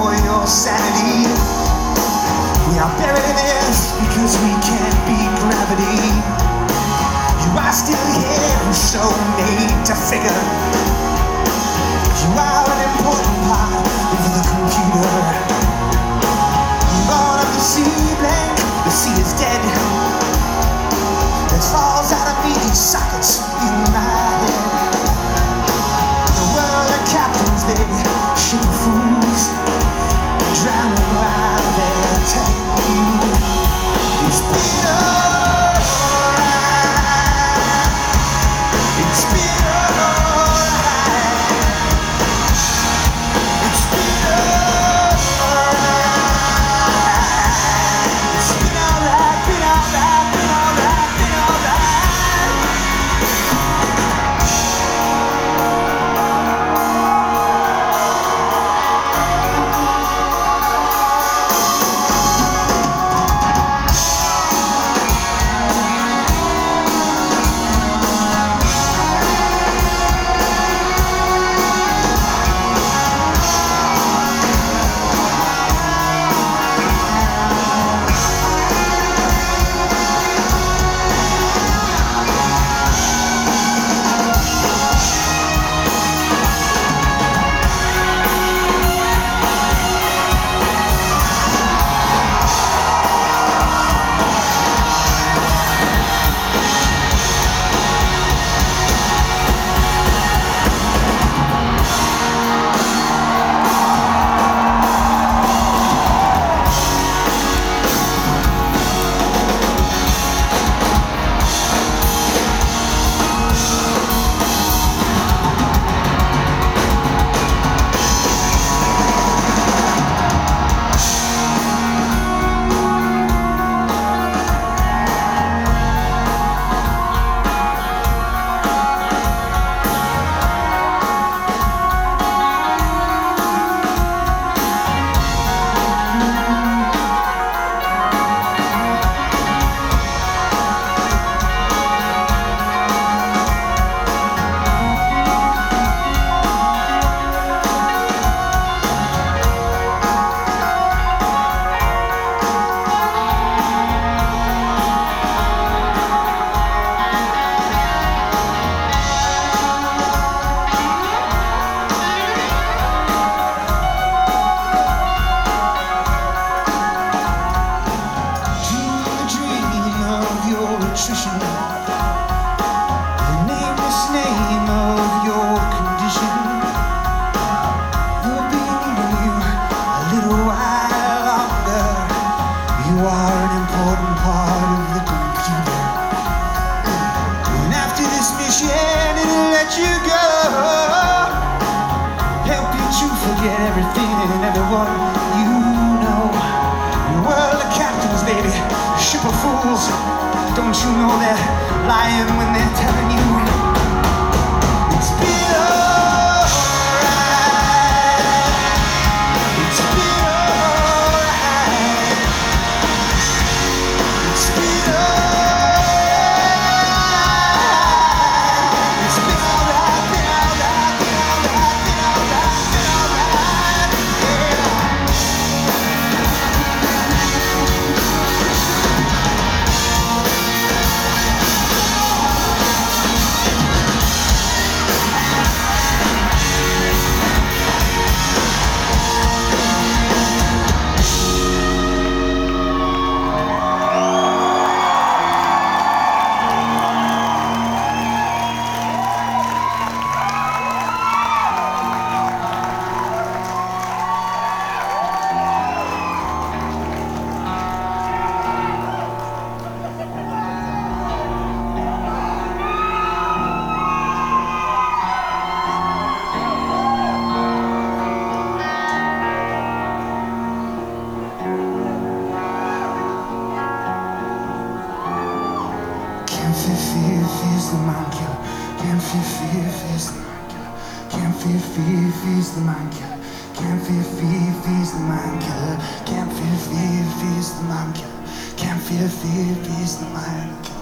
for your sanity. We are buried in this because we can't beat gravity. You are still here, so made to figure. You are an important part of the computer. Born of the sea blank, the sea is dead. It falls out of me, these sockets in my head. The world of captains, baby, ship of fools, drowning while they're telling you it's been alright. It's been alright. It's been alright. It's been alright, been alright, been alright, been alright. The nameless name of your condition. You'll be needing you a little while longer. You are an important part of the computer. And after this mission, it'll let you go. Help you to forget everything and everyone you know. In a world of captains, baby, ship of fools. Don't you know they're lying when they're telling you it's been alright. It's been alright. It's been alright. It's been alright, been alright, been alright, been alright, been alright, yeah. Fear's the mind killer. Can't fear's the mind killer. Can't fear's the mind killer. Can't fear's the mind killer. Can't fear's the mind killer. Can't fear's the mind killer.